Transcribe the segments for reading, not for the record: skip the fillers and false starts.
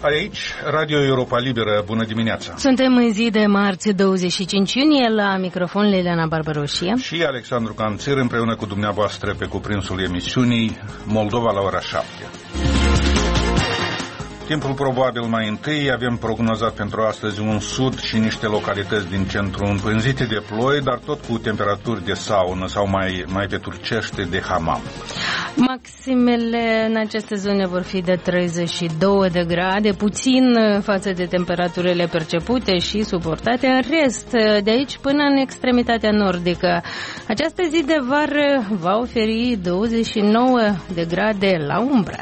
Aici, Radio Europa Liberă, bună dimineața! Suntem în zi de marți 25 iunie, la microfon Liliana Barbaroșie și Alexandru Canțir, împreună cu dumneavoastră pe cuprinsul emisiunii Moldova la ora 7. Timpul probabil mai întâi, avem prognozat pentru astăzi un sud și niște localități din centru împânzite de ploi, dar tot cu temperaturi de saună sau mai pe turcește de hamam. Maximele în aceste zone vor fi de 32 de grade, puțin față de temperaturile percepute și suportate în rest, de aici până în extremitatea nordică. Această zi de vară va oferi 29 de grade la umbră.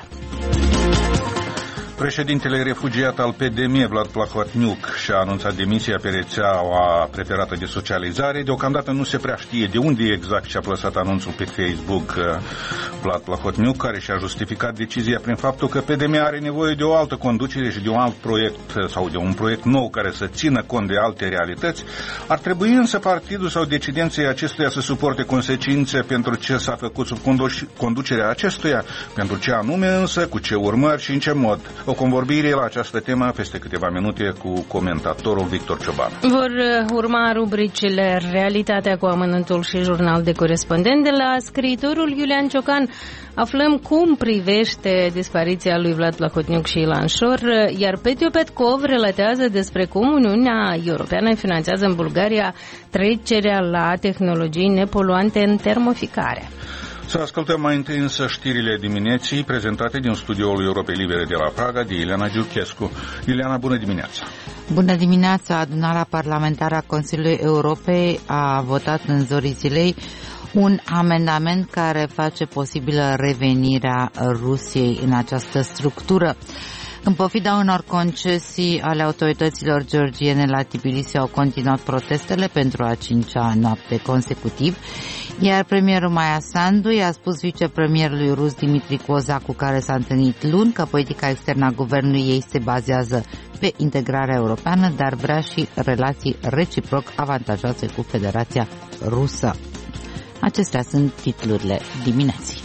Președintele refugiat al PDM, Vlad Plahotniuc, și-a anunțat demisia pe rețeaua preferată de socializare. Deocamdată nu se prea știe de unde exact și-a plasat anunțul pe Facebook Vlad Plahotniuc, care și-a justificat decizia prin faptul că PDM are nevoie de o altă conducere și de un alt proiect sau de un proiect nou care să țină cont de alte realități. Ar trebui însă partidul sau decidenții acestuia să suporte consecințe pentru ce s-a făcut sub conducerea acestuia, pentru ce anume însă, cu ce urmări și în ce mod. O convorbire la această temă peste câteva minute cu comentatorul Victor Cioban. Vor urma rubricile Realitatea cu amănântul și Jurnal de corespondent. De la scriitorul Iulian Ciocan aflăm cum privește dispariția lui Vlad Plahotniuc și Ilan Șor, iar Petio Petkov relatează despre cum Uniunea Europeană finanțează în Bulgaria trecerea la tehnologii nepoluante în termoficare. Să ascultăm mai întâi însă știrile dimineții prezentate din studioul Europei Libere de la Praga de Ileana Giurchescu. Ileana, bună dimineața! Bună dimineața! Adunarea parlamentară a Consiliului Europei a votat în zorii zilei un amendament care face posibilă revenirea Rusiei în această structură. În pofida unor concesii ale autorităților georgiene la Tbilisi au continuat protestele pentru a 5-a noapte consecutiv, iar premierul Maia Sandu i-a spus vicepremierului rus Dmitri Kozak, cu care s-a întâlnit luni, că politica externă a guvernului ei se bazează pe integrarea europeană, dar vrea și relații reciproc avantajoase cu Federația Rusă. Acestea sunt titlurile dimineții.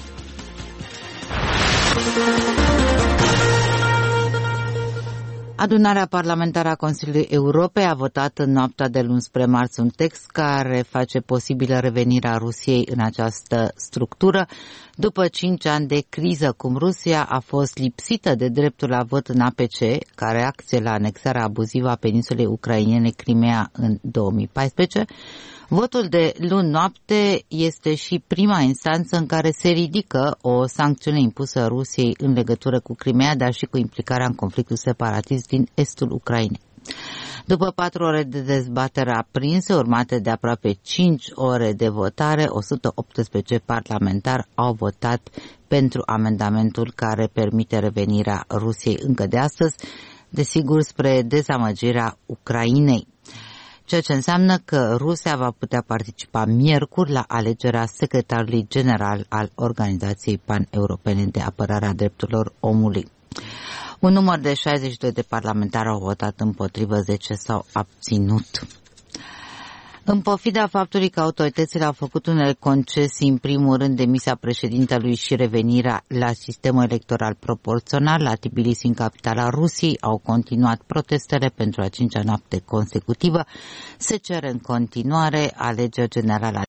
Adunarea parlamentară a Consiliului Europei a votat în noaptea de luni spre marți un text care face posibilă revenirea Rusiei în această structură după 5 ani de criză, cum Rusia a fost lipsită de dreptul la vot în APC, ca reacție la anexarea abuzivă a peninsulei ucrainene Crimea în 2014. Votul de luni noapte este și prima instanță în care se ridică o sancțiune impusă Rusiei în legătură cu Crimea, dar și cu implicarea în conflictul separatist din estul Ucrainei. După 4 ore de dezbatere aprinse, urmate de aproape 5 ore de votare, 118 parlamentari au votat pentru amendamentul care permite revenirea Rusiei încă de astăzi, desigur spre dezamăgirea Ucrainei, ceea ce înseamnă că Rusia va putea participa miercuri la alegerea secretarului general al Organizației Pan-Europene de Apărare a Drepturilor Omului. Un număr de 62 de parlamentari au votat împotrivă, 10 s-au abținut. În pofida faptului că autoritățile au făcut unele concesii, în primul rând demisia președintelui și revenirea la sistemul electoral proporțional la Tbilisi, în capitala Rusiei, au continuat protestele pentru a 5-a noapte consecutivă. Se cere în continuare alegeri generale